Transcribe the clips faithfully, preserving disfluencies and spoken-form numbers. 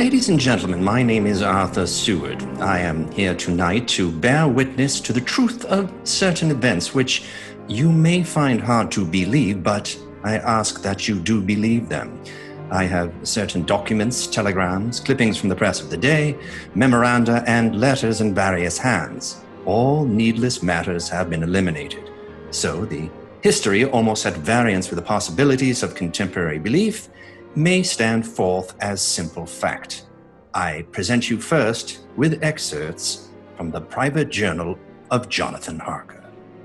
Ladies and gentlemen, my name is Arthur Seward. I am here tonight to bear witness to the truth of certain events which you may find hard to believe, but I ask that you do believe them. I have certain documents, telegrams, clippings from the press of the day, memoranda, and letters in various hands. All needless matters have been eliminated. So the history, almost at variance with the possibilities of contemporary belief, may stand forth as simple fact. I present you first with excerpts from the private journal of Jonathan Harker.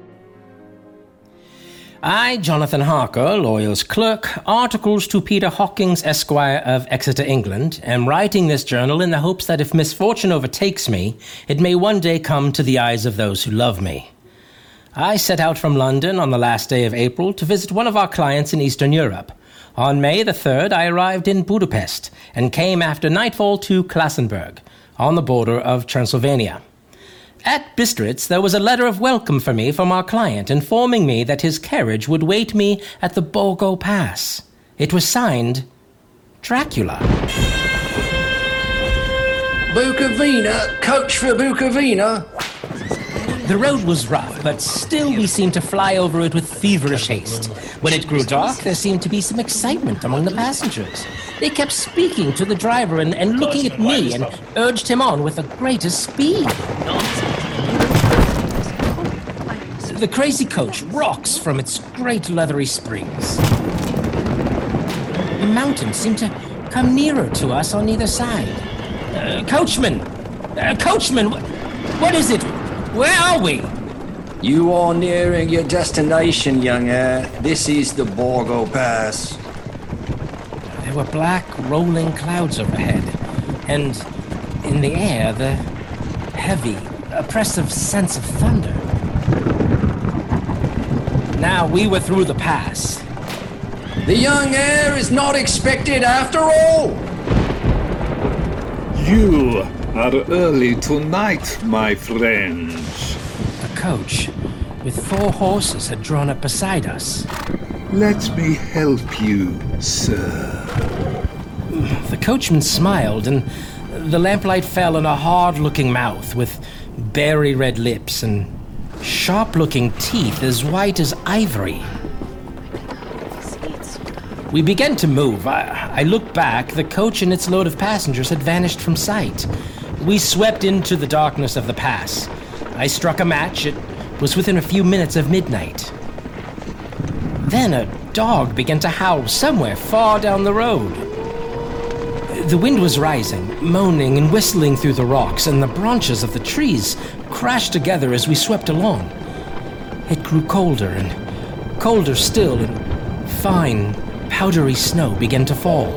I, Jonathan Harker, lawyer's clerk, articles to Peter Hawkins, Esquire of Exeter, England, am writing this journal in the hopes that if misfortune overtakes me, it may one day come to the eyes of those who love me. I set out from London on the last day of April to visit one of our clients in Eastern Europe. On May the third, I arrived in Budapest and came after nightfall to Klassenburg, on the border of Transylvania. At Bistritz, there was a letter of welcome for me from our client, informing me that his carriage would wait me at the Borgo Pass. It was signed, Dracula. Bukovina, coach for Bukovina. The road was rough, but still we seemed to fly over it with feverish haste. When it grew dark, there seemed to be some excitement among the passengers. They kept speaking to the driver and, and looking at me and urged him on with the greatest speed. The crazy coach rocks from its great leathery springs. The mountains seemed to come nearer to us on either side. Uh, coachman! Uh, coachman! Wh- what is it? Where are we? You are nearing your destination, young air. This is the Borgo Pass. There were black, rolling clouds overhead, and in the air, the heavy, oppressive sense of thunder. Now we were through the pass. The young heir is not expected after all. You are early tonight, my friends. The coach, with four horses, had drawn up beside us. Let me help you, sir. The coachman smiled, and the lamplight fell on a hard-looking mouth with berry red lips and sharp-looking teeth as white as ivory. We began to move. I, I looked back. The coach and its load of passengers had vanished from sight. We swept into the darkness of the pass. I struck a match. It was within a few minutes of midnight. Then a dog began to howl somewhere far down the road. The wind was rising, moaning and whistling through the rocks, and the branches of the trees crashed together as we swept along. It grew colder and colder still, and fine, powdery snow began to fall.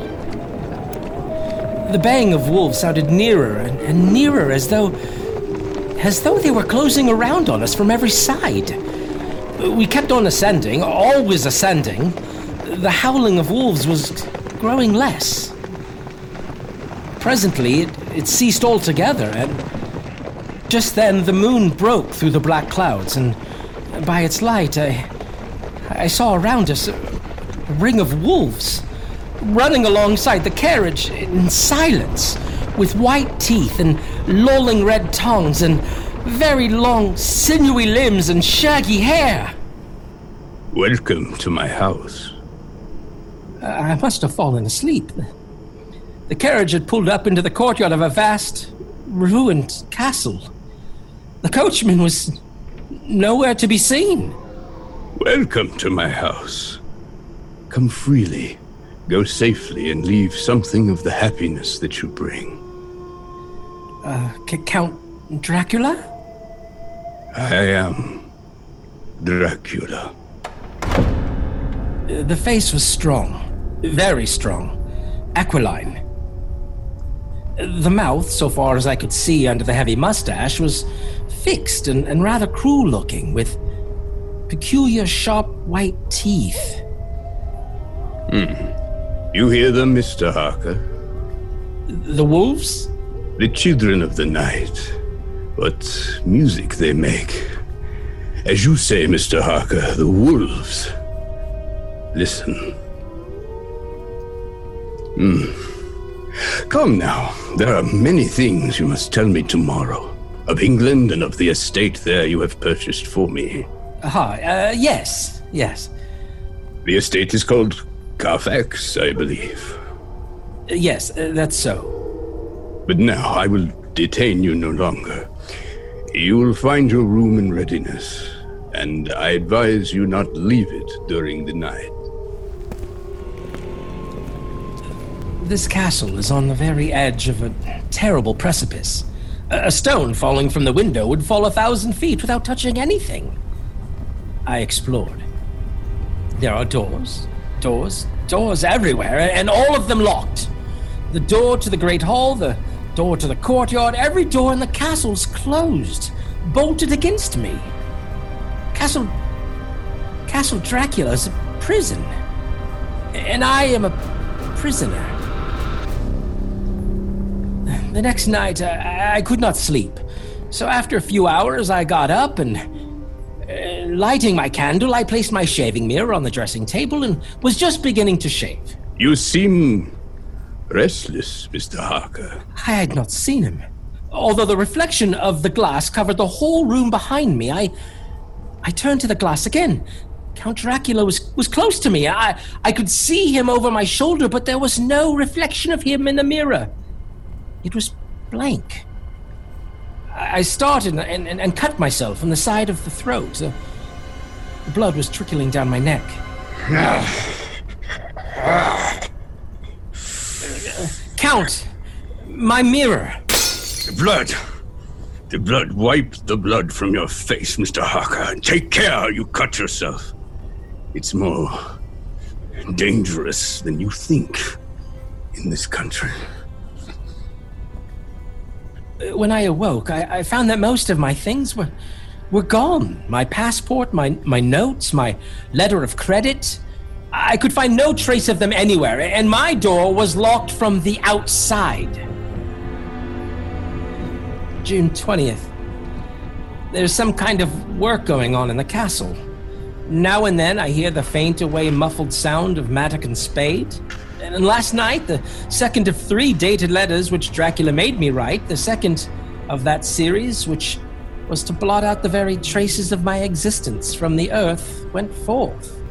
The baying of wolves sounded nearer and, and nearer, as though as though they were closing around on us from every side. We kept on ascending, always ascending. The howling of wolves was growing less. Presently, it, it ceased altogether, and just then the moon broke through the black clouds, and by its light, I, I saw around us a, a ring of wolves, running alongside the carriage in silence, with white teeth and lolling red tongues and very long, sinewy limbs and shaggy hair. Welcome to my house. Uh, I must have fallen asleep. The carriage had pulled up into the courtyard of a vast, ruined castle. The coachman was nowhere to be seen. Welcome to my house. Come freely, go safely, and leave something of the happiness that you bring. Uh, C- Count Dracula? I am Dracula. Uh, the face was strong, very strong, aquiline. The mouth, so far as I could see under the heavy mustache, was fixed and, and rather cruel-looking, with peculiar sharp white teeth. Hmm. You hear them, Mister Harker? The wolves? The children of the night. What music they make. As you say, Mister Harker, the wolves. Listen. Hmm. Come now, there are many things you must tell me tomorrow. Of England and of the estate there you have purchased for me. Hi, uh, yes, yes. The estate is called Carfax, I believe. Uh, yes, uh, that's so. But now I will detain you no longer. You will find your room in readiness, and I advise you not leave it during the night. This castle is on the very edge of a terrible precipice. A, a stone falling from the window would fall a thousand feet without touching anything. I explored. There are doors, doors, doors everywhere, and all of them locked. The door to the Great Hall, the door to the courtyard, every door in the castle's closed, bolted against me. Castle... Castle Dracula's a prison. And I am a prisoner. The next night, I, I could not sleep. So after a few hours, I got up and... Uh, lighting my candle, I placed my shaving mirror on the dressing table and was just beginning to shave. You seem restless, Mister Harker. I had not seen him. Although the reflection of the glass covered the whole room behind me, I I turned to the glass again. Count Dracula was, was close to me. I, I could see him over my shoulder, but there was no reflection of him in the mirror. It was blank. I started and, and, and cut myself on the side of the throat. The blood was trickling down my neck. Count, my mirror. The blood. The blood. Wipe the blood from your face, Mister Harker. Take care you cut yourself. It's more dangerous than you think in this country. When I awoke, I, I found that most of my things were were gone. My passport, my, my notes, my letter of credit. I could find no trace of them anywhere, and my door was locked from the outside. June twentieth. There's some kind of work going on in the castle. Now and then I hear the faint away muffled sound of mattock and spade. And last night, the second of three dated letters which Dracula made me write, the second of that series, which was to blot out the very traces of my existence from the earth, went forth.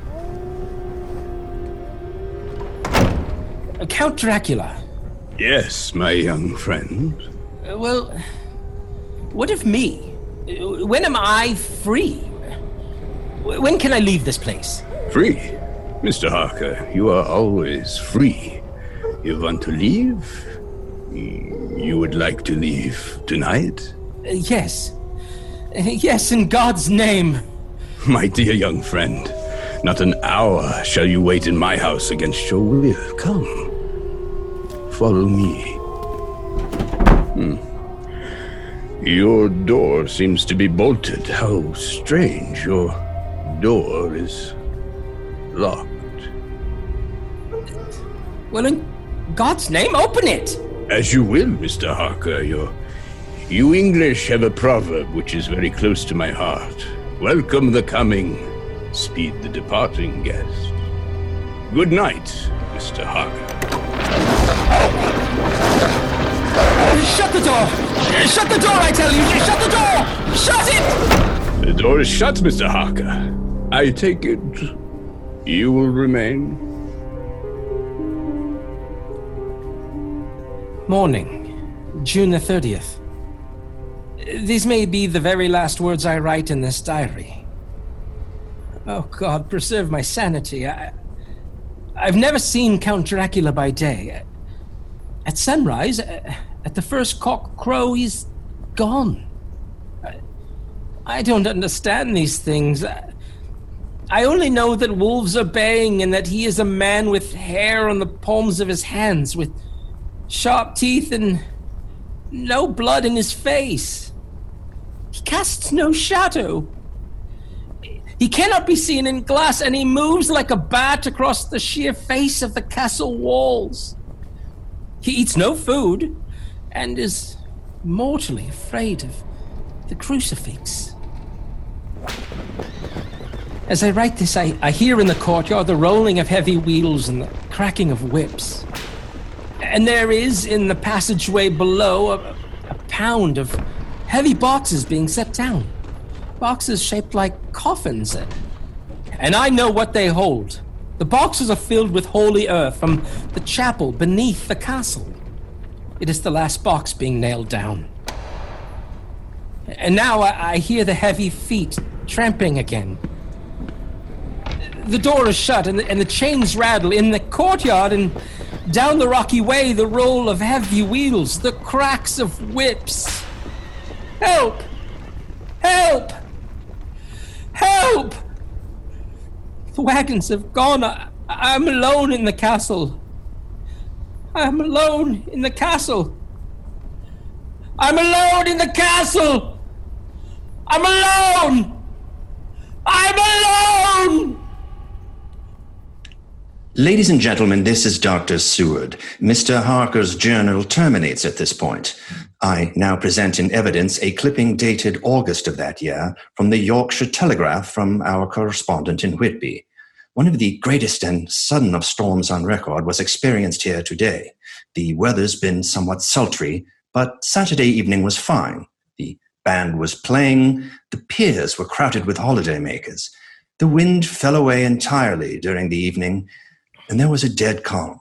Count Dracula. Yes, my young friend. Uh, well, what of me? When am I free? When can I leave this place? Free? Mister Harker, you are always free. You want to leave? You would like to leave tonight? Uh, yes. Uh, yes, in God's name. My dear young friend, not an hour shall you wait in my house against your will. Come. Follow me. Hmm. Your door seems to be bolted. How strange. Your door is locked. Well, in God's name, open it! As you will, Mister Harker. Your, you English have a proverb which is very close to my heart. Welcome the coming, speed the departing guest. Good night, Mister Harker. Shut the door! Shut the door, I tell you! Shut the door! Shut it! The door is shut, Mister Harker. I take it you will remain. Morning, June the thirtieth. These may be the very last words I write in this diary. Oh God, preserve my sanity. I, I've never seen Count Dracula by day. At sunrise, at the first cock crow, he's gone. I, I don't understand these things. I, I only know that wolves are baying and that he is a man with hair on the palms of his hands, with sharp teeth and no blood in his face. He casts no shadow. He cannot be seen in glass, and he moves like a bat across the sheer face of the castle walls. He eats no food and is mortally afraid of the crucifix. As I write this, I, I hear in the courtyard the rolling of heavy wheels and the cracking of whips. And there is, in the passageway below, a, a pound of heavy boxes being set down. Boxes shaped like coffins. And I know what they hold. The boxes are filled with holy earth from the chapel beneath the castle. It is the last box being nailed down. And now I, I hear the heavy feet tramping again. The door is shut and the, and the chains rattle in the courtyard, and down the rocky way the roll of heavy wheels, the cracks of whips. Help! Help! Help! The wagons have gone. I, I'm alone in the castle. I'm alone in the castle. I'm alone in the castle! I'm alone! I'm alone! Ladies and gentlemen, this is Doctor Seward. Mister Harker's journal terminates at this point. I now present in evidence a clipping dated August of that year from the Yorkshire Telegraph from our correspondent in Whitby. One of the greatest and sudden of storms on record was experienced here today. The weather's been somewhat sultry, but Saturday evening was fine. The band was playing, the piers were crowded with holidaymakers. The wind fell away entirely during the evening, and there was a dead calm.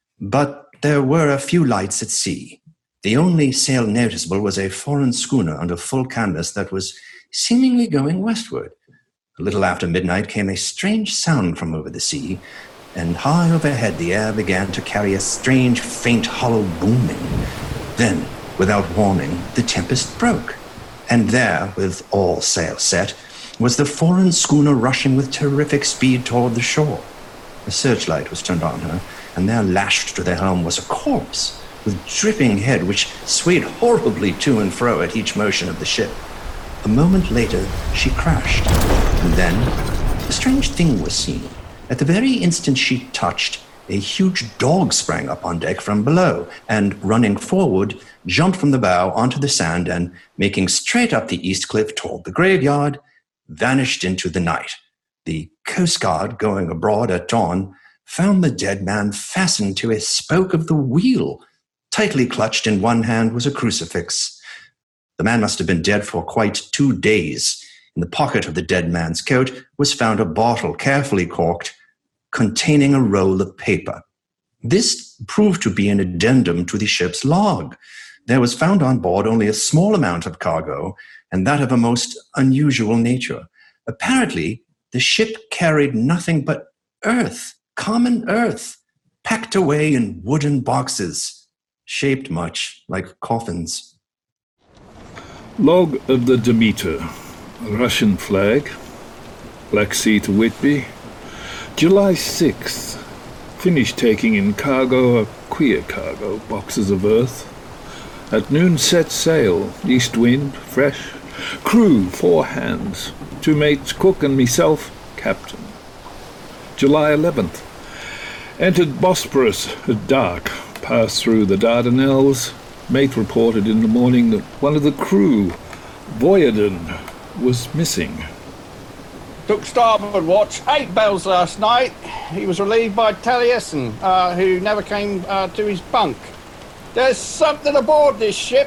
But there were a few lights at sea. The only sail noticeable was a foreign schooner under full canvas that was seemingly going westward. A little after midnight came a strange sound from over the sea, and high overhead the air began to carry a strange, faint, hollow booming. Then, without warning, the tempest broke. And there, with all sail set, was the foreign schooner rushing with terrific speed toward the shore. A searchlight was turned on her, and there, lashed to the helm, was a corpse with dripping head which swayed horribly to and fro at each motion of the ship. A moment later, she crashed, and then a strange thing was seen. At the very instant she touched, a huge dog sprang up on deck from below, and, running forward, jumped from the bow onto the sand and, making straight up the east cliff toward the graveyard, vanished into the night. The Coast Guard, going abroad at dawn, found the dead man fastened to a spoke of the wheel. Tightly clutched in one hand was a crucifix. The man must have been dead for quite two days. In the pocket of the dead man's coat was found a bottle, carefully corked, containing a roll of paper. This proved to be an addendum to the ship's log. There was found on board only a small amount of cargo, and that of a most unusual nature. Apparently, the ship carried nothing but earth, common earth, packed away in wooden boxes, shaped much like coffins. Log of the Demeter, Russian flag, Black Sea to Whitby, July sixth. Finished taking in cargo, a queer cargo, boxes of earth. At noon set sail, east wind, fresh. Crew, four hands, two mates, cook and myself, captain. July eleventh. Entered Bosporus at dark, passed through the Dardanelles. Mate reported in the morning that one of the crew, Voyaden, was missing. Took starboard watch, eight bells last night. He was relieved by Taliesin, uh, who never came uh, to his bunk. There's something aboard this ship.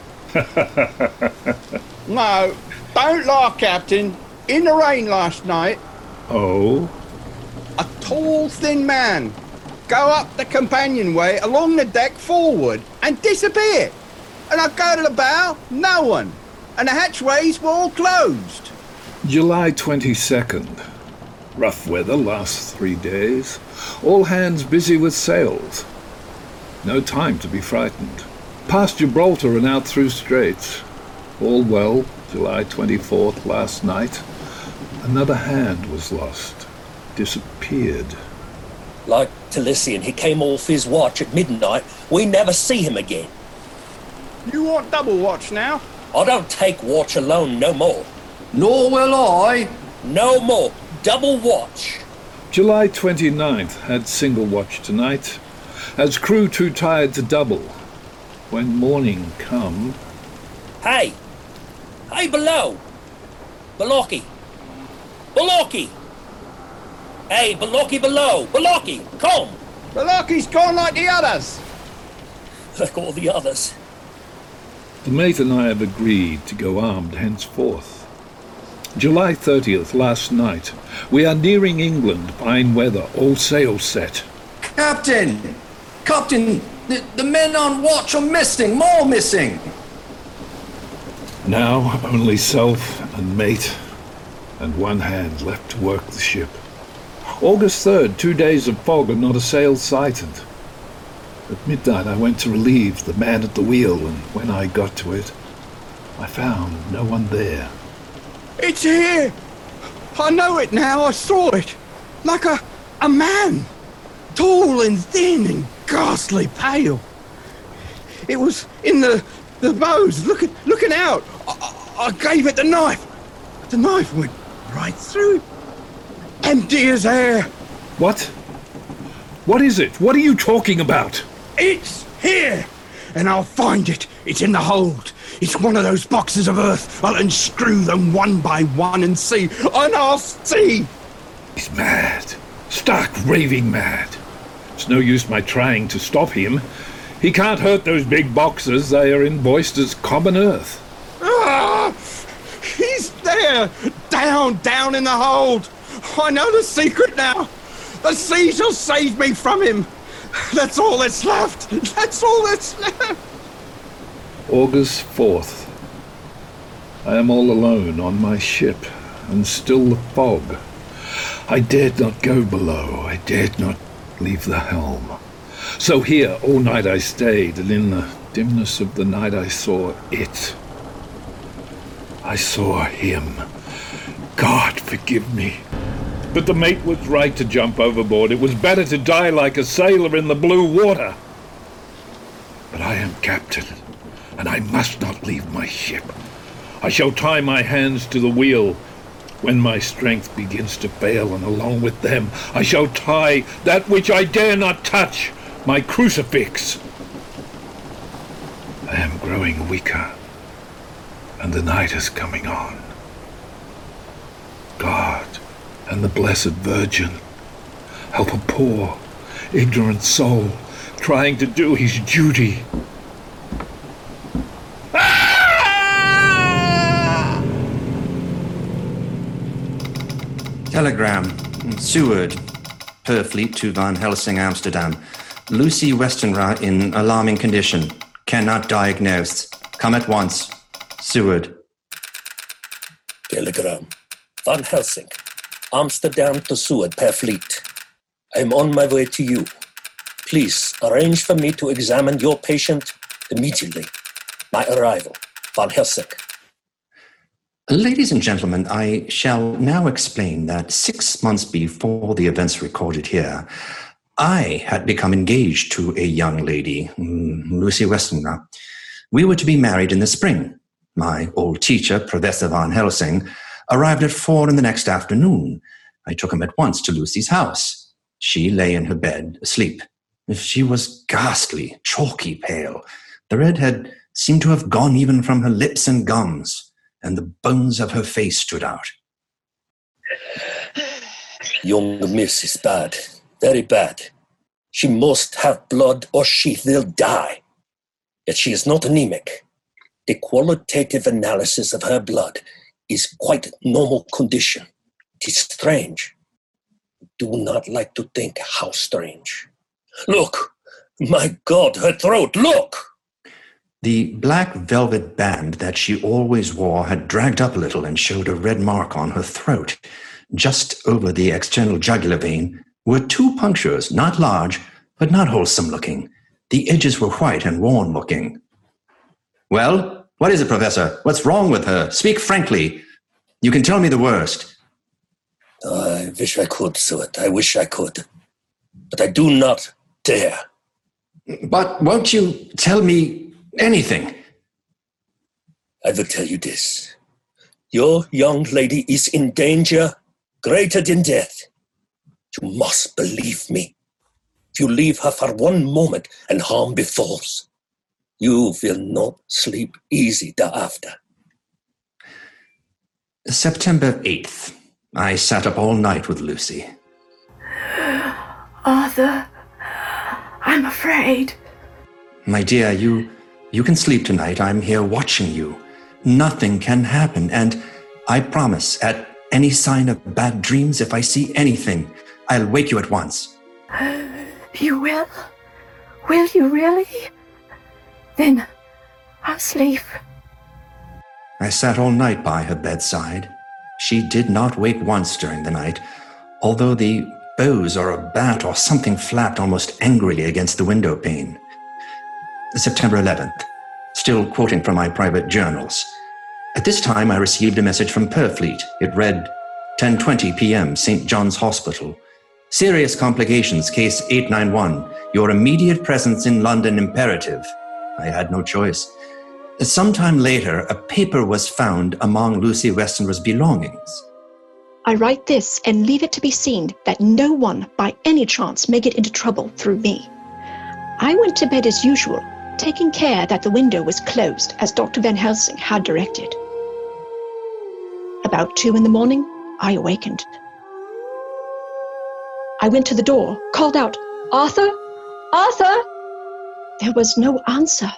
No, don't laugh, Captain. In the rain last night, Oh? a tall, thin man go up the companionway along the deck forward and disappear. And I go to the bow, no one. And the hatchways were all closed. July twenty-second. Rough weather last three days. All hands busy with sails. No time to be frightened. Past Gibraltar and out through Straits. All well, July twenty-fourth last night. Another hand was lost. Disappeared. Like Taliesin, he came off his watch at midnight. We never see him again. You want double watch now? I don't take watch alone no more. Nor will I. No more. Double watch. July twenty-ninth had single watch tonight, as crew too tired to double. When morning come... Hey! Hey, below! Balocki! Balocki! Hey, Balocki below! Balocki, come! Balocki's gone like the others. like all the others. The mate and I have agreed to go armed henceforth. July thirtieth, last night. We are nearing England, fine weather, all sails set. Captain! Captain, the, the men on watch are missing, more missing! Now only self and mate, and one hand left to work the ship. August third, two days of fog and not a sail sighted. At midnight I went to relieve the man at the wheel, and when I got to it, I found no one there. It's here! I know it now, I saw it. Like a, a man. Tall and thin and ghastly pale. It was in the, the bows, looking, looking out. I, I gave it the knife. The knife went right through it. Empty as air. What? What is it? What are you talking about? It's here! And I'll find it. It's in the hold. It's one of those boxes of earth. I'll unscrew them one by one and see. And I'll see! He's mad. Stark raving mad. It's no use my trying to stop him. He can't hurt those big boxes. They are invoiced as common earth. Ah! He's there! Down, down in the hold! I know the secret now! The sea shall save me from him! That's all that's left! That's all that's left! August fourth. I am all alone on my ship, and still the fog. I dared not go below, I dared not leave the helm. So here all night I stayed, and in the dimness of the night I saw it. I saw him. God forgive me. But the mate was right to jump overboard. It was better to die like a sailor in the blue water. But I am captain, and I must not leave my ship. I shall tie my hands to the wheel. When my strength begins to fail, and along with them, I shall tie that which I dare not touch, my crucifix. I am growing weaker, and the night is coming on. God and the Blessed Virgin help a poor, ignorant soul trying to do his duty. Telegram. Seward. Purfleet to Van Helsing, Amsterdam. Lucy Westenra in alarming condition. Cannot diagnose. Come at once. Seward. Telegram. Van Helsing. Amsterdam to Seward per fleet. I am on my way to you. Please arrange for me to examine your patient immediately. My arrival. Van Helsing. Ladies and gentlemen, I shall now explain that six months before the events recorded here, I had become engaged to a young lady, Lucy Westenra. We were to be married in the spring. My old teacher, Professor Van Helsing, arrived at four in the next afternoon. I took him at once to Lucy's house. She lay in her bed, asleep. She was ghastly, chalky pale. The red had seemed to have gone even from her lips and gums, and the bones of her face stood out. Young miss is bad, very bad. She must have blood or she will die. Yet she is not anemic. The qualitative analysis of her blood is quite normal condition. It is strange. Do not like to think how strange. Look! My God, her throat, look! The black velvet band that she always wore had dragged up a little and showed a red mark on her throat. Just over the external jugular vein were two punctures, not large, but not wholesome looking. The edges were white and worn looking. Well, what is it, Professor? What's wrong with her? Speak frankly. You can tell me the worst. I wish I could, Seward. I wish I could. But I do not dare. But won't you tell me anything? I will tell you this. Your young lady is in danger greater than death. You must believe me. If you leave her for one moment and harm befalls, you will not sleep easy thereafter. September eighth. I sat up all night with Lucy. Arthur, I'm afraid. My dear, you, you can sleep tonight. I'm here watching you. Nothing can happen, and I promise, at any sign of bad dreams, if I see anything, I'll wake you at once. You will? Will you really? Then I'll sleep. I sat all night by her bedside. She did not wake once during the night, although the boughs or a bat or something flapped almost angrily against the window pane. September eleventh, still quoting from my private journals. At this time, I received a message from Purfleet. It read, ten twenty p.m., Saint John's Hospital. Serious complications, case eight nine one. Your immediate presence in London imperative. I had no choice. Sometime later, a paper was found among Lucy Westenra's belongings. I write this and leave it to be seen that no one by any chance may get into trouble through me. I went to bed as usual, taking care that the window was closed as Doctor Van Helsing had directed. About two in the morning, I awakened. I went to the door, called out, "Arthur? Arthur?" There was no answer.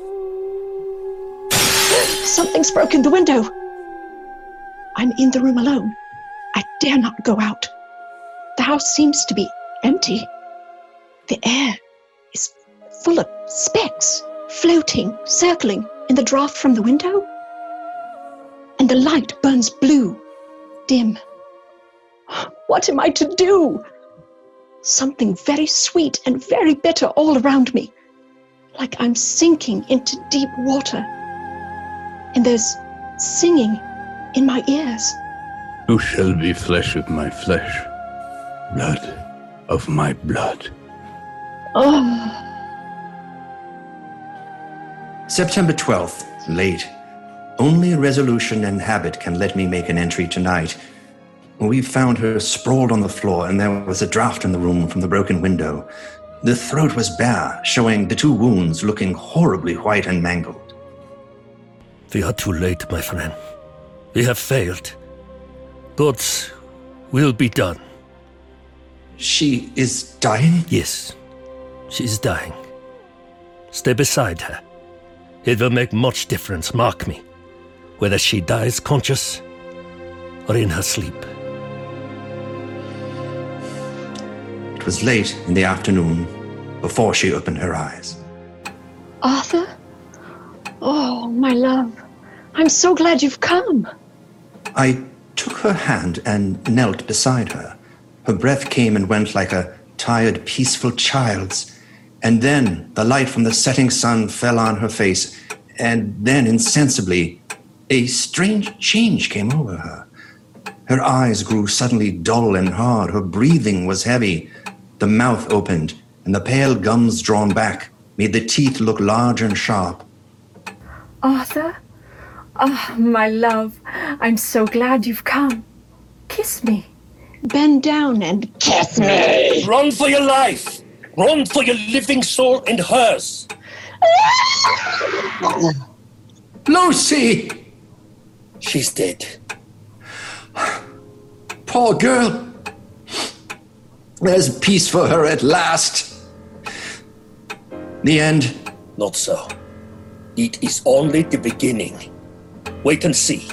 Something's broken the window. I'm in the room alone. I dare not go out. The house seems to be empty. The air is full of specks, floating, circling in the draught from the window. And the light burns blue, dim. What am I to do? Something very sweet and very bitter all around me, like I'm sinking into deep water. And there's singing in my ears. You shall be flesh of my flesh, blood of my blood. Oh. September twelfth, late. Only resolution and habit can let me make an entry tonight. We found her sprawled on the floor, and there was a draught in the room from the broken window. The throat was bare, showing the two wounds looking horribly white and mangled. We are too late, my friend. We have failed. God's will be done. She is dying? Yes, she is dying. Stay beside her. It will make much difference, mark me, whether she dies conscious or in her sleep. It was late in the afternoon before she opened her eyes. Arthur? Oh, my love. I'm so glad you've come. I took her hand and knelt beside her. Her breath came and went like a tired, peaceful child's. And then the light from the setting sun fell on her face, and then insensibly, a strange change came over her. Her eyes grew suddenly dull and hard. Her breathing was heavy. The mouth opened, and the pale gums drawn back made the teeth look large and sharp. Arthur? Oh, my love, I'm so glad you've come. Kiss me. Bend down and kiss me. Run for your life. Run for your living soul and hers. Lucy! She's dead. Poor girl. There's peace for her at last. The end. Not so. It is only the beginning. Wait and see.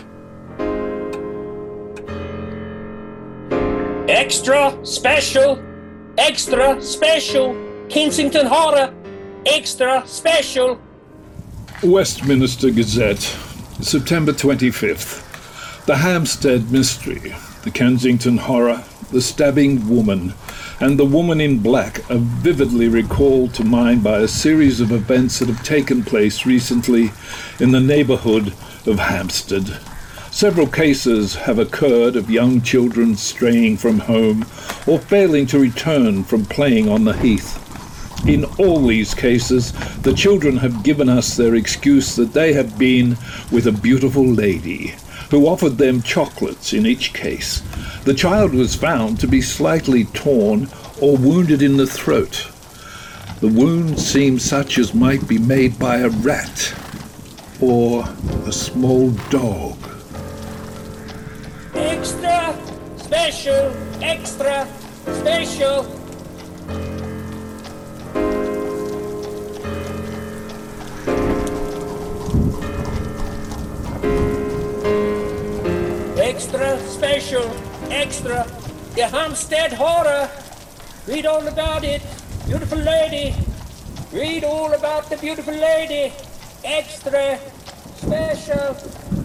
Extra special, extra special, Kensington Horror, extra special. Westminster Gazette, September twenty-fifth. The Hampstead Mystery, the Kensington Horror, the stabbing woman, and the woman in black are vividly recalled to mind by a series of events that have taken place recently in the neighbourhood of Hampstead. Several cases have occurred of young children straying from home or failing to return from playing on the heath. In all these cases, the children have given us their excuse that they have been with a beautiful lady, who offered them chocolates in each case. The child was found to be slightly torn or wounded in the throat. The wound seemed such as might be made by a rat or a small dog. Extra special, extra special. extra special, extra. The Hampstead Horror. Read all about it. Beautiful lady. Read all about the beautiful lady. Extra special.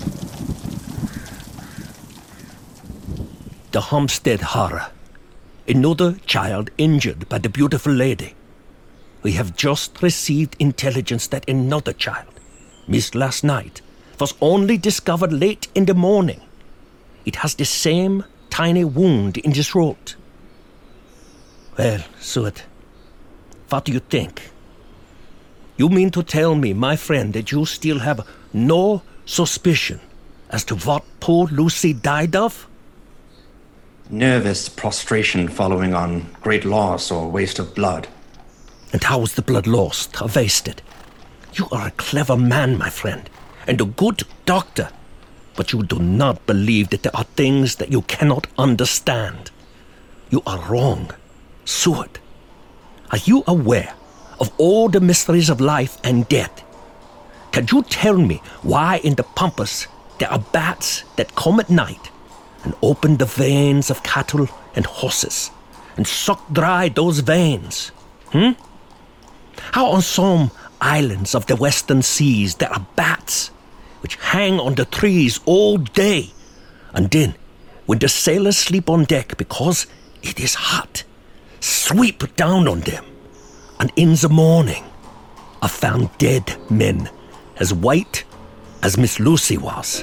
The Hampstead Horror. Another child injured by the beautiful lady. We have just received intelligence that another child, missed last night, was only discovered late in the morning. It has the same tiny wound in the throat. Well, Suet, what do you think? You mean to tell me, my friend, that you still have no suspicion as to what poor Lucy died of? Nervous prostration following on great loss or waste of blood. And how was the blood lost or wasted? You are a clever man, my friend, and a good doctor. But you do not believe that there are things that you cannot understand. You are wrong. Suet, are you aware of all the mysteries of life and death? Can you tell me why in the pampas there are bats that come at night and open the veins of cattle and horses and suck dry those veins? Hmm? How on some islands of the western seas there are bats which hang on the trees all day, and then, when the sailors sleep on deck because it is hot, sweep down on them, and in the morning are found dead men as white as Miss Lucy was.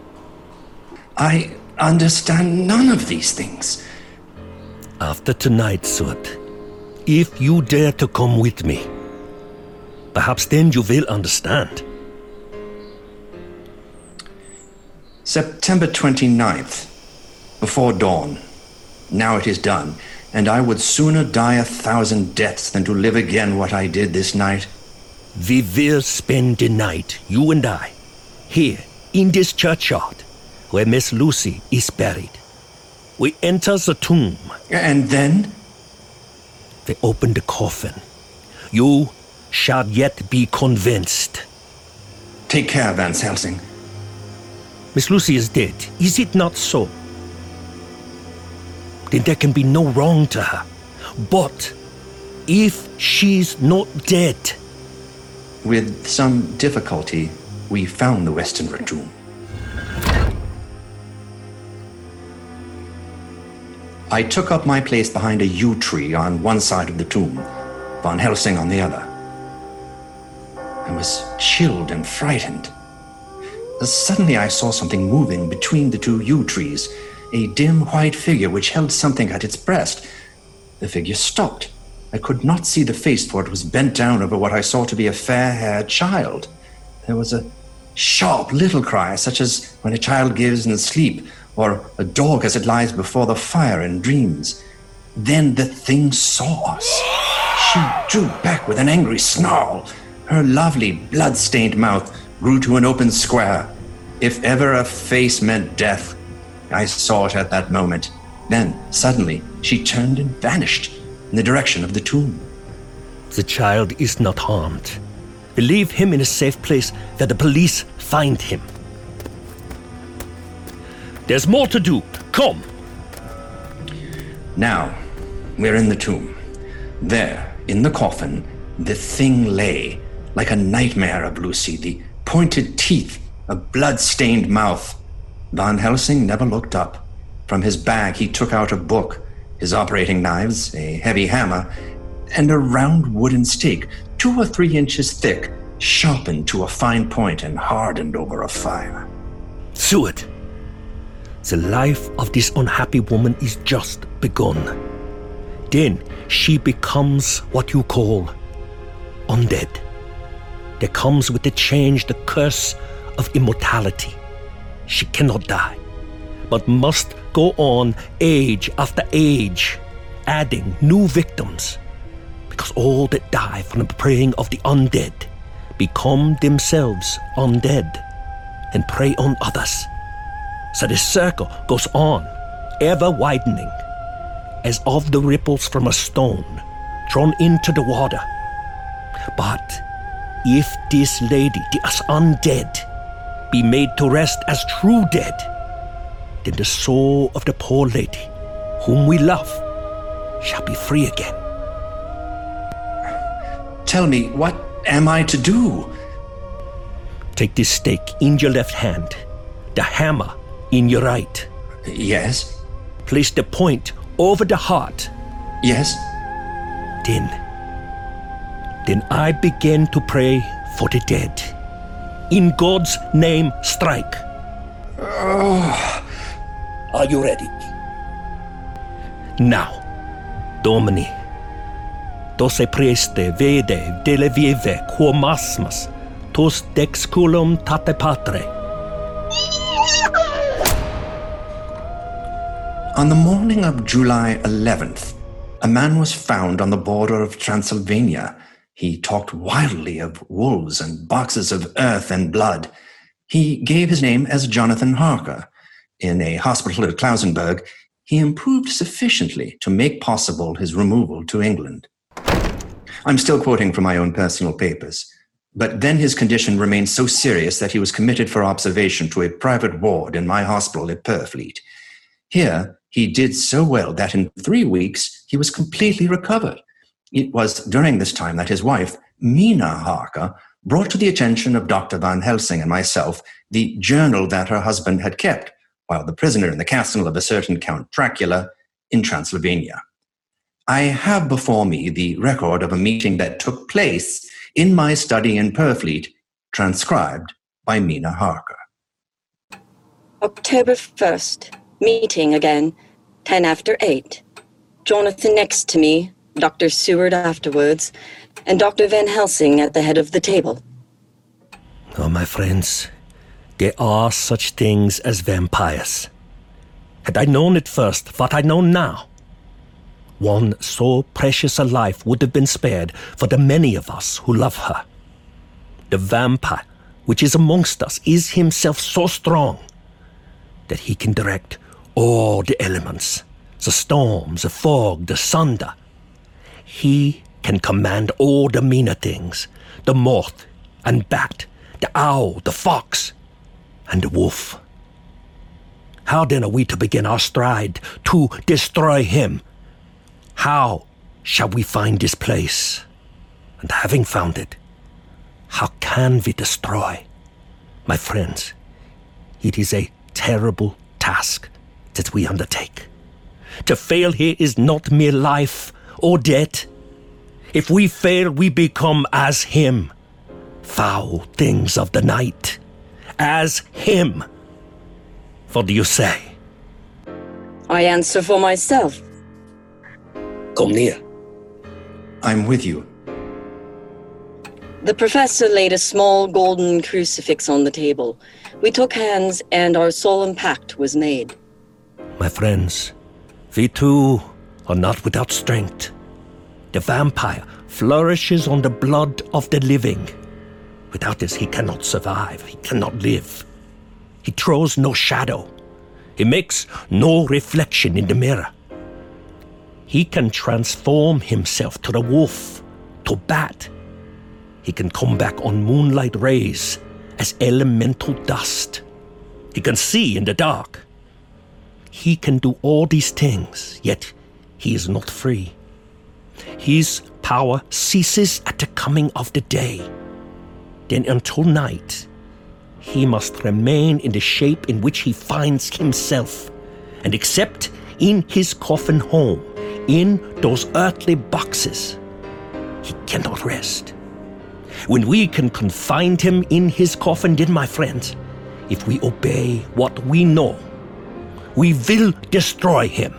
I understand none of these things. After tonight, Suet, if you dare to come with me, perhaps then you will understand. September twenty-ninth, before dawn. Now it is done, and I would sooner die a thousand deaths than to live again what I did this night. We will spend the night, you and I, here in this churchyard where Miss Lucy is buried. We enter the tomb. And then? They open the coffin. You shall yet be convinced. Take care, Van Helsing. Miss Lucy is dead, is it not so? Then there can be no wrong to her. But if she's not dead... With some difficulty, we found the Westenra tomb. I took up my place behind a yew tree on one side of the tomb, Van Helsing on the other. I was chilled and frightened. Suddenly I saw something moving between the two yew trees, a dim white figure which held something at its breast. The figure stopped. I could not see the face, for it was bent down over what I saw to be a fair-haired child. There was a sharp little cry, such as when a child gives in sleep, or a dog as it lies before the fire in dreams. Then the thing saw us. She drew back with an angry snarl. Her lovely, blood-stained mouth grew to an open square. If ever a face meant death, I saw it at that moment. Then, suddenly, she turned and vanished in the direction of the tomb. The child is not harmed. We leave him in a safe place where the police find him. There's more to do. Come. Now, we're in the tomb. There, in the coffin, the thing lay, like a nightmare of Lucy, the pointed teeth, a blood-stained mouth. Van Helsing never looked up. From his bag he took out a book, his operating knives, a heavy hammer, and a round wooden stake, two or three inches thick, sharpened to a fine point and hardened over a fire. Suet, the life of this unhappy woman is just begun. Then she becomes what you call undead. There comes with the change the curse of immortality. She cannot die, but must go on age after age, adding new victims, because all that die from the preying of the undead become themselves undead and prey on others. So the circle goes on, ever widening, as of the ripples from a stone thrown into the water. But if this lady, the as undead, be made to rest as true dead, then the soul of the poor lady, whom we love, shall be free again. Tell me, what am I to do? Take this stake in your left hand, the hammer in your right. Yes? Place the point over the heart. Yes? Then, then I begin to pray for the dead. In God's name, strike. Oh. Are you ready? Now, Domini, dose preste vede dele vive quo masmas, tos dexculum tate patre. On the morning of July eleventh, a man was found on the border of Transylvania. He talked wildly of wolves and boxes of earth and blood. He gave his name as Jonathan Harker. In a hospital at Klausenberg, he improved sufficiently to make possible his removal to England. I'm still quoting from my own personal papers. But then his condition remained so serious that he was committed for observation to a private ward in my hospital at Purfleet. Here, he did so well that in three weeks, he was completely recovered. It was during this time that his wife, Mina Harker, brought to the attention of Doctor Van Helsing and myself the journal that her husband had kept while the prisoner in the castle of a certain Count Dracula in Transylvania. I have before me the record of a meeting that took place in my study in Purfleet, transcribed by Mina Harker. October first, meeting again, ten after eight. Jonathan next to me, Doctor Seward afterwards, and Doctor Van Helsing at the head of the table. Oh, my friends, there are such things as vampires. Had I known it first, what I know now, one so precious a life would have been spared for the many of us who love her. The vampire which is amongst us is himself so strong that he can direct all the elements, the storms, the fog, the thunder. He can command all the meaner things, the moth and bat, the owl, the fox, and the wolf. How then are we to begin our stride to destroy him? How shall we find this place? And having found it, how can we destroy? My friends, it is a terrible task that we undertake. To fail here is not mere life or death. If we fail, we become as him, foul things of the night, as him. What do you say? I answer for myself. Come near. I'm with you. The professor laid a small golden crucifix on the table. We took hands, and our solemn pact was made. My friends, we too are not without strength. The vampire flourishes on the blood of the living. Without this, he cannot survive. He cannot live. He throws no shadow. He makes no reflection in the mirror. He can transform himself to the wolf, to bat. He can come back on moonlight rays as elemental dust. He can see in the dark. He can do all these things, yet he is not free. His power ceases at the coming of the day. Then until night, he must remain in the shape in which he finds himself, and except in his coffin home, in those earthly boxes, he cannot rest. When we can confine him in his coffin, then, my friends, if we obey what we know, we will destroy him.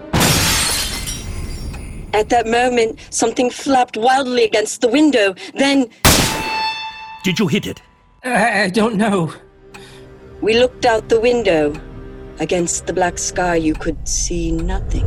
At that moment, something flapped wildly against the window. Then... Did you hit it? I, I don't know. We looked out the window. Against the black sky, you could see nothing.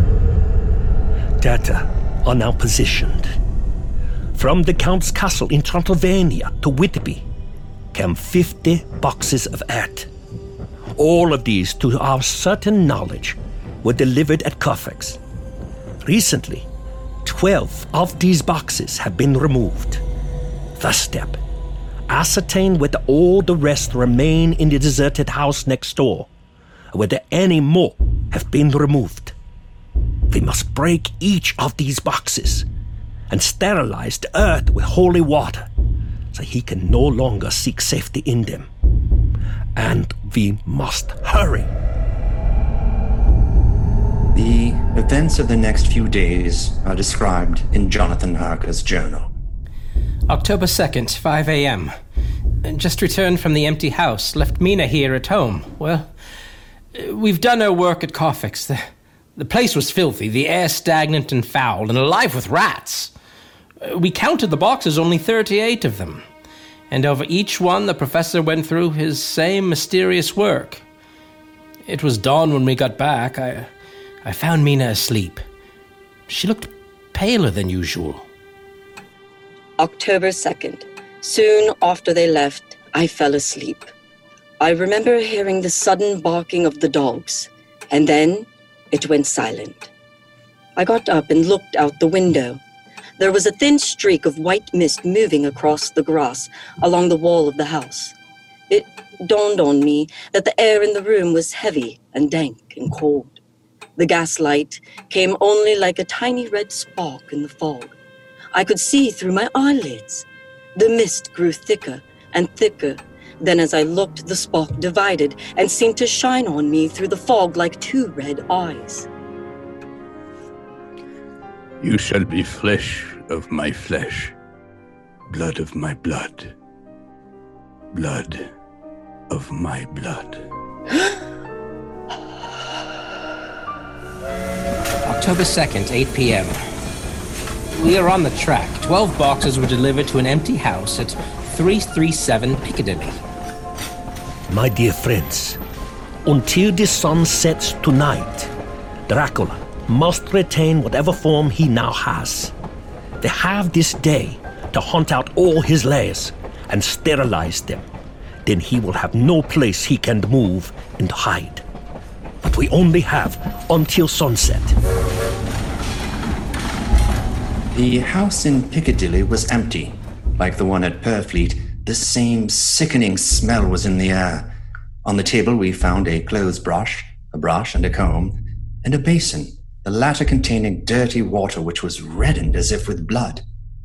Data are now positioned. From the Count's castle in Transylvania to Whitby came fifty boxes of earth. All of these, to our certain knowledge, were delivered at Carfax. Recently, twelve of these boxes have been removed. First step, ascertain whether all the rest remain in the deserted house next door. whether any more have been removed. We must break each of these boxes and sterilize the earth with holy water, so he can no longer seek safety in them. And we must hurry. The events of the next few days are described in Jonathan Harker's journal. October second, five a.m. Just returned from the empty house. Left Mina here at home. Well, we've done our work at Coffix. The, the place was filthy, the air stagnant and foul, and alive with rats. We counted the boxes, only thirty-eight of them. And over each one, the professor went through his same mysterious work. It was dawn when we got back. I, I found Mina asleep. She looked paler than usual. October second. Soon after they left, I fell asleep. I remember hearing the sudden barking of the dogs, and then it went silent. I got up and looked out the window. There was a thin streak of white mist moving across the grass along the wall of the house. It dawned on me that the air in the room was heavy and dank and cold. The gaslight came only like a tiny red spark in the fog. I could see through my eyelids. The mist grew thicker and thicker. Then as I looked, the spark divided and seemed to shine on me through the fog like two red eyes. You shall be flesh of my flesh, blood of my blood, blood of my blood. October second, eight p.m. We are on the track. Twelve boxes were delivered to an empty house at three thirty-seven Piccadilly. My dear friends, until the sun sets tonight, Dracula must retain whatever form he now has. They have this day to hunt out all his lairs and sterilize them. Then he will have no place he can move and hide. But we only have until sunset. The house in Piccadilly was empty. Like the one at Purfleet, the same sickening smell was in the air. On the table we found a clothes brush, a brush and a comb, and a basin, the latter containing dirty water which was reddened as if with blood.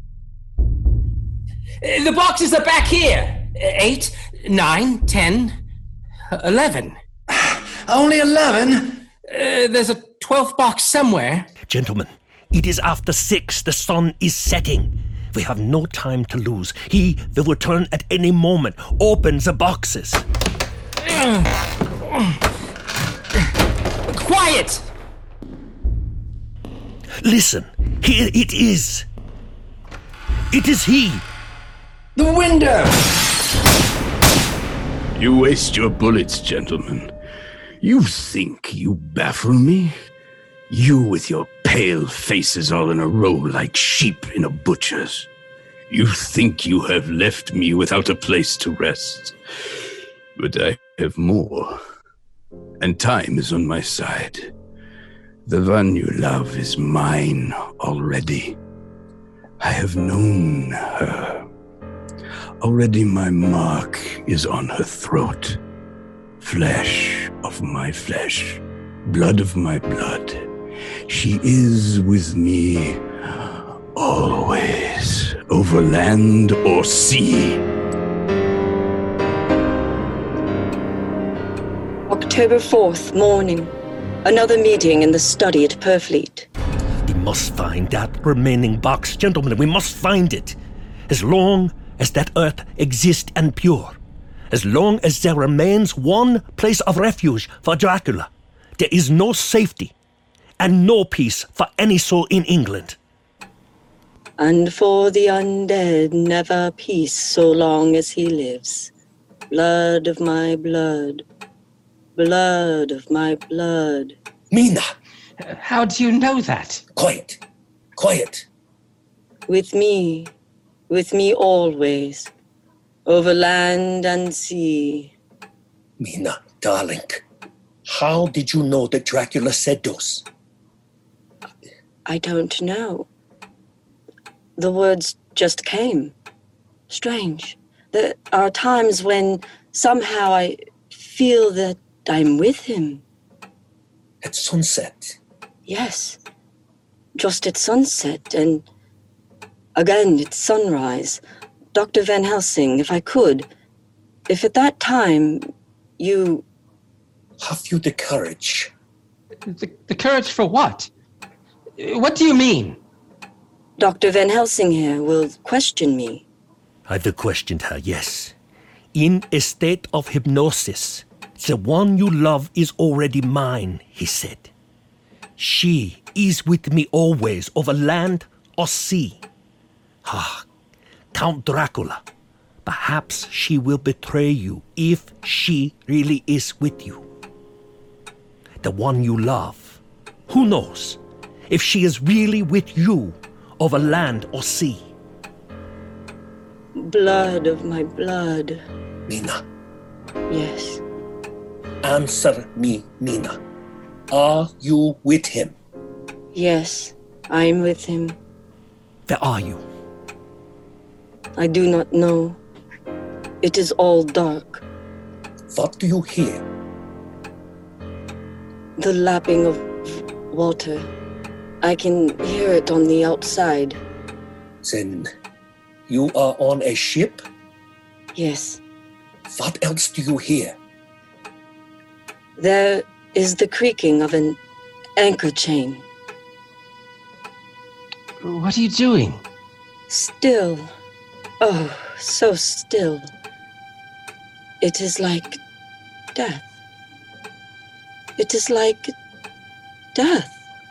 The boxes are back here. Eight, nine, ten, eleven. Only eleven? Uh, there's a twelfth box somewhere. Gentlemen, it is after six. The sun is setting. We have no time to lose. He will return at any moment. Open the boxes. Quiet! Listen, here it is. It is he. The window! You waste your bullets, gentlemen. You think you baffle me? You with your pale faces all in a row like sheep in a butcher's. You think you have left me without a place to rest. But I have more. And time is on my side. The one you love is mine already. I have known her. Already my mark is on her throat. Flesh of my flesh, blood of my blood. She is with me always, over land or sea. October fourth, morning. Another meeting in the study at Purfleet. We must find that remaining box. Gentlemen, we must find it. As long as that earth exists and pure. As long as there remains one place of refuge for Dracula, there is no safety and no peace for any soul in England. And for the undead, never peace so long as he lives. Blood of my blood, blood of my blood. Mina! How do you know that? Quiet, quiet. With me, with me always, over land and sea. Mina, darling, how did you know that Dracula said those? I don't know. The words just came. Strange. There are times when somehow I feel that I'm with him. At sunset? Yes. Just at sunset, and again at sunrise. Doctor Van Helsing, if I could, if at that time you... Have you the courage? The, the courage for what? What do you mean? Doctor Van Helsing here will question me. I've questioned her, yes. In a state of hypnosis, the one you love is already mine, he said. She is with me always, over land or sea. Ah, Count Dracula, perhaps she will betray you if she really is with you. The one you love, who knows if she is really with you over land or sea? Blood of my blood. Mina. Yes. Answer me, Mina. Are you with him? Yes, I'm with him. Where are you? I do not know. It is all dark. What do you hear? The lapping of water. I can hear it on the outside. Then you are on a ship? Yes. What else do you hear? There is the creaking of an anchor chain. What are you doing? Still. Oh, so still. It is like death. It is like death.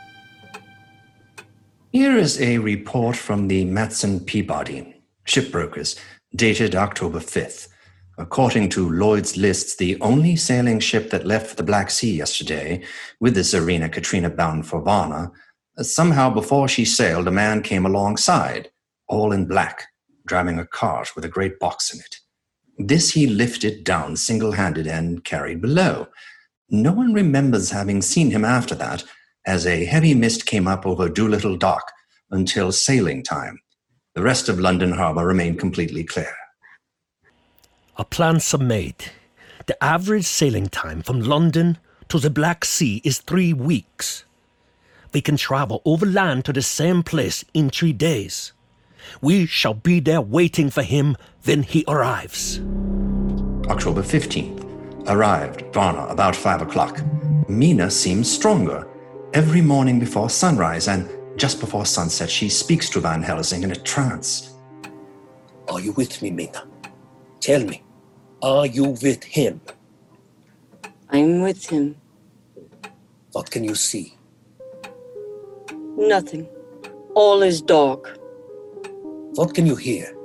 Here is a report from the Matson Peabody, shipbrokers, dated October fifth. According to Lloyd's lists, the only sailing ship that left the Black Sea yesterday with the Tsarina Katrina bound for Varna, somehow before she sailed, a man came alongside, all in black, driving a cart with a great box in it. This he lifted down single-handed and carried below. No one remembers having seen him after that, as a heavy mist came up over Doolittle Dock until sailing time. The rest of London Harbour remained completely clear. Our plans are made. The average sailing time from London to the Black Sea is three weeks. We can travel overland to the same place in three days. We shall be there waiting for him when he arrives. October fifteenth. Arrived, Varna, about five o'clock. Mina seems stronger. Every morning before sunrise and just before sunset, she speaks to Van Helsing in a trance. Are you with me, Mina? Tell me, are you with him? I'm with him. What can you see? Nothing. All is dark. What can you hear?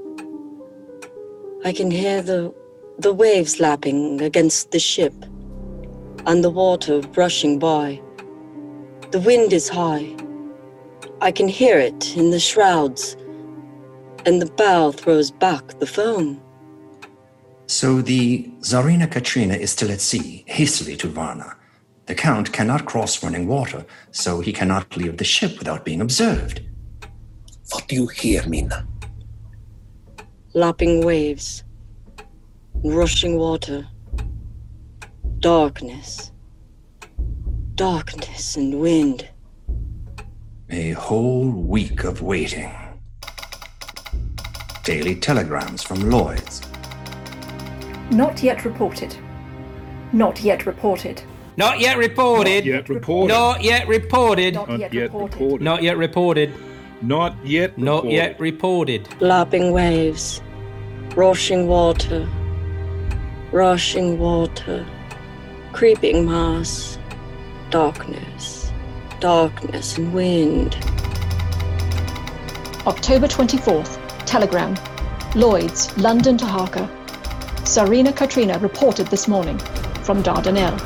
I can hear the the waves lapping against the ship and the water rushing by. The wind is high. I can hear it in the shrouds, and the bow throws back the foam. So the Tsarina Katrina is still at sea, hastily to Varna. The Count cannot cross running water, so he cannot leave the ship without being observed. What do you hear, Mina? Lapping waves, rushing water, darkness, darkness and wind. A whole week of waiting. Daily telegrams from Lloyd's. Not yet reported. Not yet reported. Not yet reported. Not yet reported. Not yet reported. Not Not yet yet reported. reported. Not yet reported. Not yet Not reported. yet reported. Lapping waves, rushing water, rushing water, creeping mass, darkness, darkness and wind. October twenty-fourth. Telegram. Lloyd's, London to Harker. Tsarina Katrina reported this morning from Dardanelles.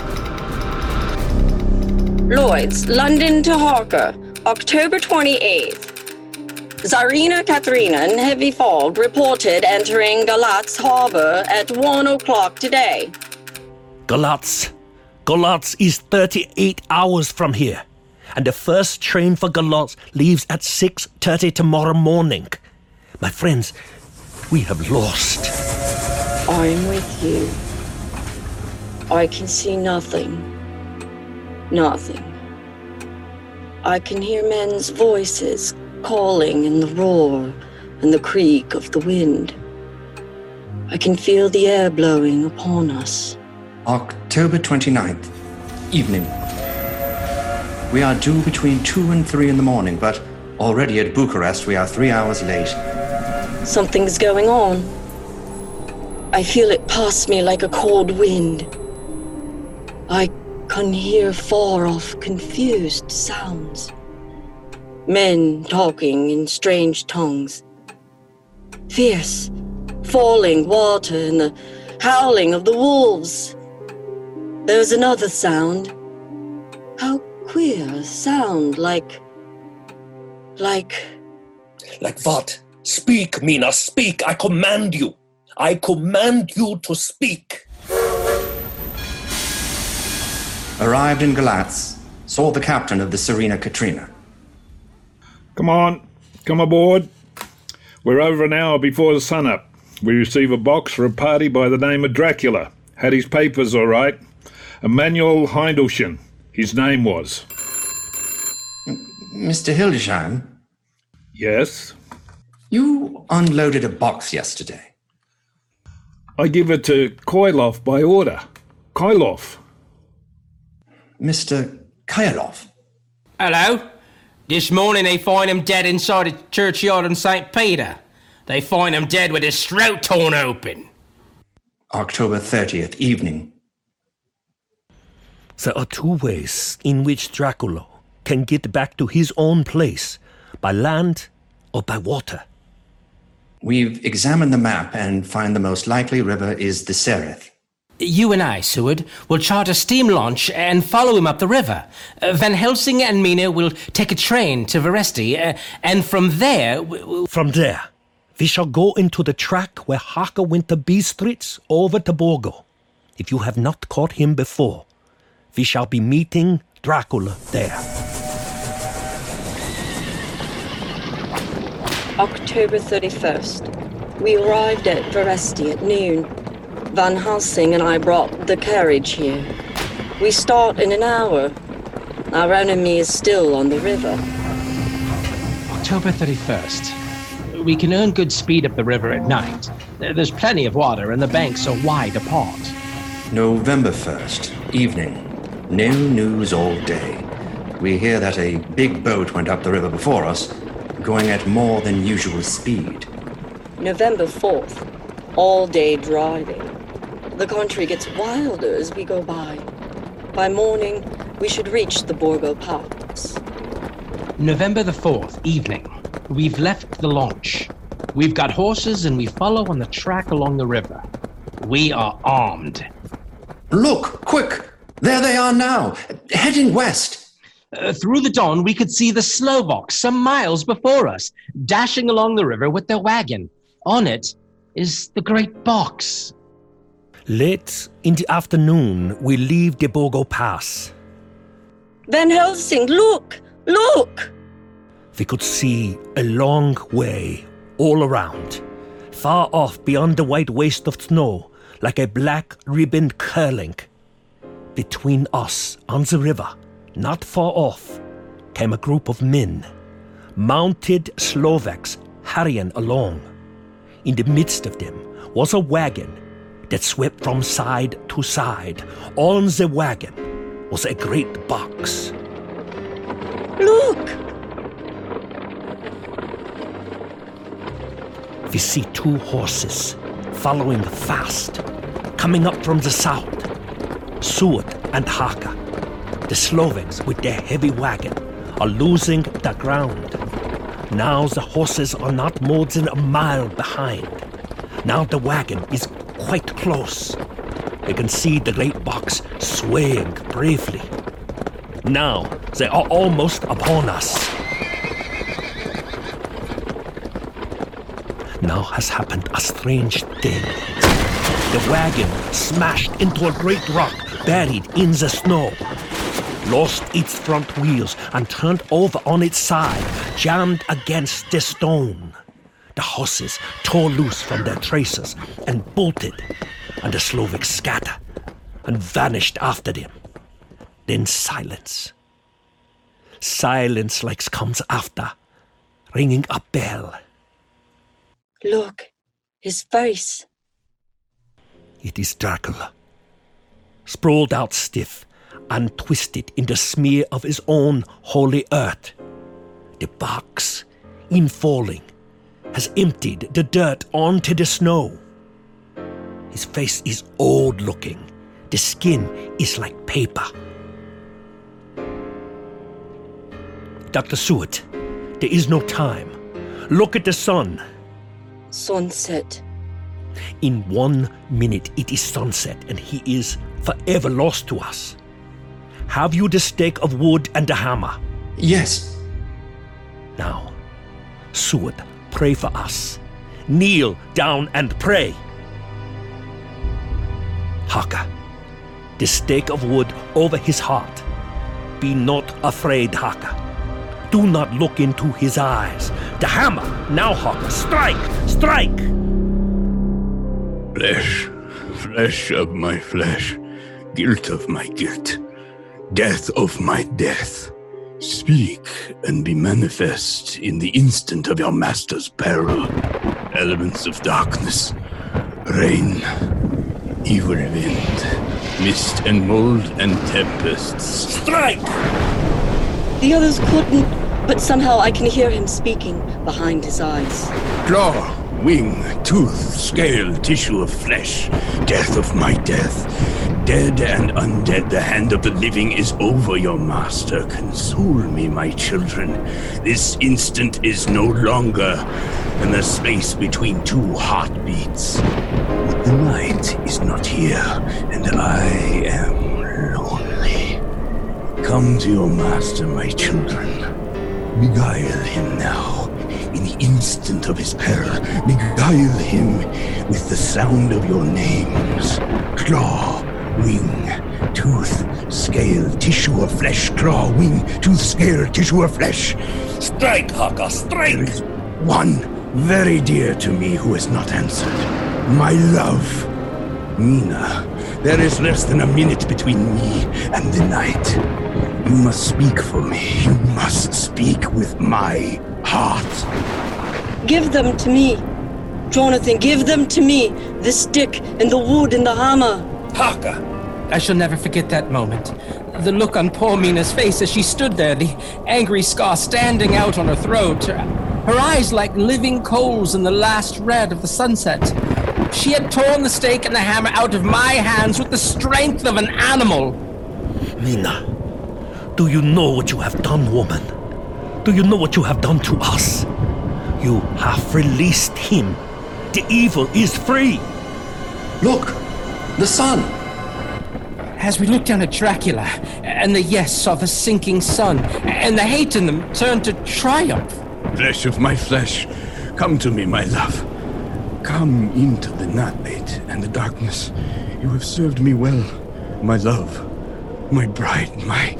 Lloyd's, London to Harker, October twenty-eighth. Tsarina Katrina in heavy fog reported entering Galatz harbor at one o'clock today. Galatz. Galatz is thirty-eight hours from here. And the first train for Galatz leaves at six thirty tomorrow morning. My friends, we have lost. I'm with you. I can see nothing. Nothing. I can hear men's voices calling in the roar and the creak of the wind. I can feel the air blowing upon us. October twenty-ninth, evening. We are due between two and three in the morning, but already at Bucharest we are three hours late. Something's going on. I feel it pass me like a cold wind. I can hear far-off, confused sounds. Men talking in strange tongues. Fierce, falling water and the howling of the wolves. There's another sound. How queer a sound, like... like... Like what? Speak, Mina, speak! I command you! I command you to speak! Arrived in Galatz, saw the captain of the Serena Katrina. Come on, come aboard. We're over an hour before the sun-up. We receive a box for a party by the name of Dracula. Had his papers all right. Emanuel Heindelschen, his name was. Mister Hildesheim? Yes? You unloaded a box yesterday. I give it to Koilov by order. Koilov. Mister Koilov? Hello? This morning they find him dead inside a churchyard in Saint Peter. They find him dead with his throat torn open. October thirtieth, evening. There are two ways in which Dracula can get back to his own place, by land or by water. We've examined the map and find the most likely river is the Sereth. You and I, Seward, will chart a steam launch and follow him up the river. Uh, Van Helsing and Mina will take a train to Veresti, uh, and from there... We'll... From there, we shall go into the track where Haka went to Bistritz over to Borgo. If you have not caught him before, we shall be meeting Dracula there. October thirty-first. We arrived at Veresti at noon. Van Helsing and I brought the carriage here. We start in an hour. Our enemy is still on the river. October thirty-first. We can earn good speed up the river at night. There's plenty of water and the banks are wide apart. November first, evening. No news all day. We hear that a big boat went up the river before us, going at more than usual speed. November fourth. All day driving. The country gets wilder as we go by. By morning, we should reach the Borgo Pass. November the fourth, evening. We've left the launch. We've got horses and we follow on the track along the river. We are armed. Look, quick! There they are now, heading west. Uh, through the dawn, we could see the Slovaks some miles before us, dashing along the river with their wagon. On it is the great box. Late in the afternoon, we leave the Borgo Pass. Van Helsing, look! Look! We could see a long way all around, far off beyond the white waste of snow, like a black ribbon curling. Between us, on the river, not far off, came a group of men, mounted Slovaks hurrying along. In the midst of them was a wagon that swept from side to side. On the wagon was a great box. Look! We see two horses following fast, coming up from the south. Seward and Haka, the Slovaks with their heavy wagon, are losing the ground. Now the horses are not more than a mile behind. Now the wagon is quite close. They can see the great box swaying bravely. Now they are almost upon us. Now has happened a strange thing. The wagon smashed into a great rock buried in the snow, lost its front wheels and turned over on its side, jammed against the stone. The horses tore loose from their traces and bolted, and the Slovaks scatter. and vanished after them. Then silence. Silence like comes after, ringing a bell. Look, his face. It is Dracula, sprawled out stiff and twisted in the smear of his own holy earth. The box, in falling, has emptied the dirt onto the snow. His face is old-looking. The skin is like paper. Doctor Seward, there is no time. Look at the sun. Sunset. In one minute it is sunset, and he is forever lost to us. Have you the stake of wood and the hammer? Yes. Now, Seward, pray for us. Kneel down and pray. Harker, the stake of wood over his heart. Be not afraid, Harker. Do not look into his eyes. The hammer! Now, Harker, strike! Strike! Flesh, flesh of my flesh, guilt of my guilt, death of my death. Speak and be manifest in the instant of your master's peril. Elements of darkness, rain, evil wind, mist and mold and tempests. Strike! The others couldn't, but somehow I can hear him speaking behind his eyes. Claw, wing, tooth, scale, tissue of flesh, death of my death. Dead and undead, the hand of the living is over your master. Console me, my children. This instant is no longer than the space between two heartbeats. But the night is not here, and I am lonely. Come to your master, my children. Beguile him now. In the instant of his peril, beguile him with the sound of your names. Claw, wing, tooth, scale, tissue of flesh. Claw, wing, tooth, scale, tissue of flesh. Strike, Harker, strike! There is one very dear to me who has not answered. My love, Mina. There is less than a minute between me and the night. You must speak for me. You must speak with my heart. Give them to me. Jonathan, give them to me. The stick and the wood and the hammer. Harker! I shall never forget that moment. The look on poor Mina's face as she stood there, the angry scar standing out on her throat, her, her eyes like living coals in the last red of the sunset. She had torn the stake and the hammer out of my hands with the strength of an animal. Mina, do you know what you have done, woman? Do you know what you have done to us? You have released him. The evil is free. Look, the sun. As we looked down at Dracula, and the yes saw the sinking sun, and the hate in them turned to triumph. Flesh of my flesh, come to me, my love. Come into the night and the darkness. You have served me well, my love, my bride, my...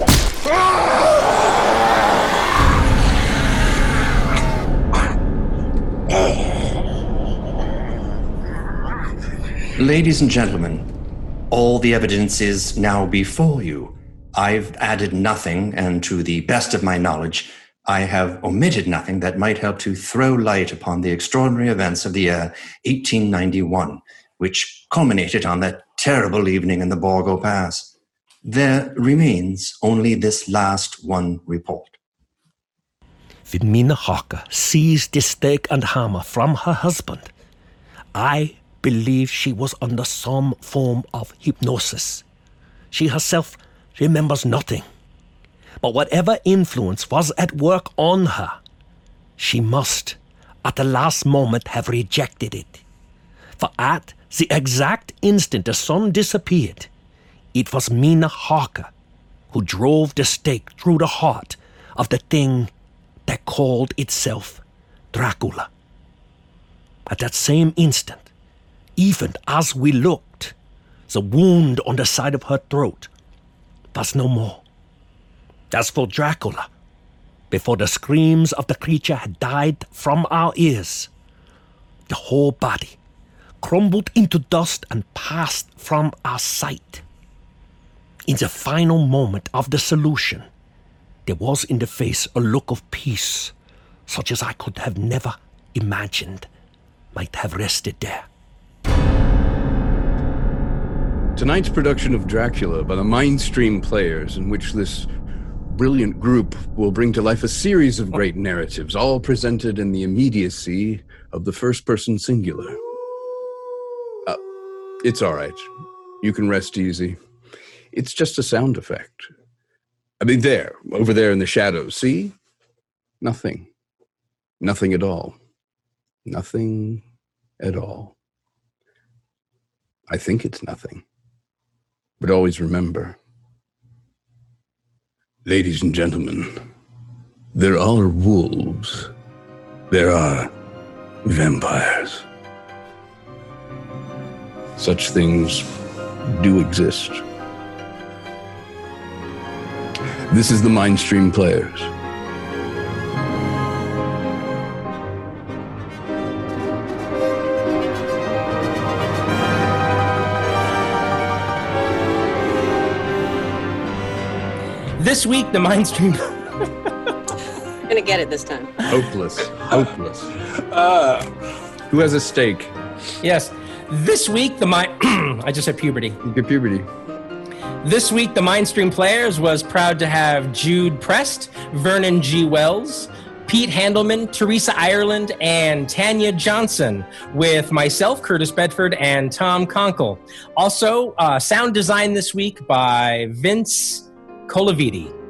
Ladies and gentlemen, all the evidence is now before you. I've added nothing, and to the best of my knowledge, I have omitted nothing that might help to throw light upon the extraordinary events of the year eighteen ninety-one, which culminated on that terrible evening in the Borgo Pass. There remains only this last one report. When Mina Harker seized the stake and hammer from her husband, I believe she was under some form of hypnosis. She herself remembers nothing. But whatever influence was at work on her, she must, at the last moment, have rejected it. For at the exact instant the sun disappeared, it was Mina Harker who drove the stake through the heart of the thing that called itself Dracula. At that same instant, even as we looked, the wound on the side of her throat was no more. As for Dracula, before the screams of the creature had died from our ears, the whole body crumbled into dust and passed from our sight. In the final moment of the solution, there was in the face a look of peace, such as I could have never imagined might have rested there. Tonight's production of Dracula by the Mindstream Players, in which this brilliant group will bring to life a series of great narratives, all presented in the immediacy of the first-person singular. Uh, it's all right. You can rest easy. It's just a sound effect. I mean, there, over there in the shadows, see? Nothing. Nothing at all. Nothing at all. I think it's nothing. But always remember, ladies and gentlemen, there are wolves. There are vampires. Such things do exist. This is the Mindstream Players. This week, the Mindstream... I'm gonna get it this time. Hopeless. Hopeless. Uh, Who has a stake? Yes. This week, the Mind... I just had puberty. You get puberty. This week, the Mindstream Players was proud to have Jude Prest, Vernon G. Wells, Pete Handelman, Teresa Ireland, and Tanya Johnson, with myself, Curtis Bedford, and Tom Conkle. Also, uh, sound design this week by Vince Colaviti.